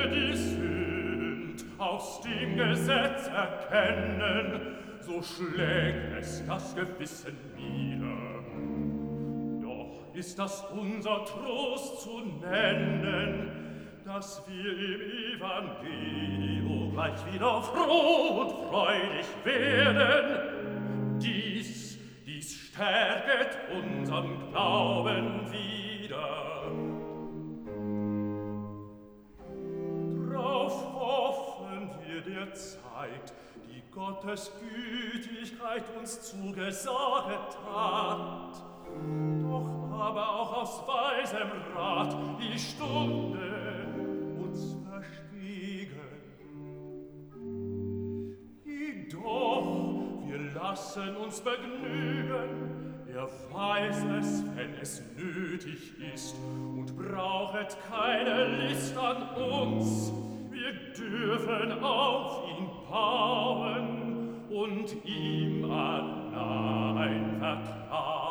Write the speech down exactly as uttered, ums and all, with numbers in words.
wir die Sünd aus dem Gesetz erkennen, so schlägt es das Gewissen nieder. Doch ist das unser Trost zu nennen, dass wir im Evangelium gleich wieder froh und freudig werden. Dies, dies stärket unseren Glauben wieder. Drauf hoffen wir der Zeit, die Gottes Gütigkeit uns zugesaget hat. Doch aber auch aus weisem Rat die Stunde uns verschwiegen. Jedoch, wir lassen uns begnügen, er weiß es, wenn es nötig ist, und brauchet keine List an uns. Wir dürfen auf ihn bauen und ihm allein vertrauen.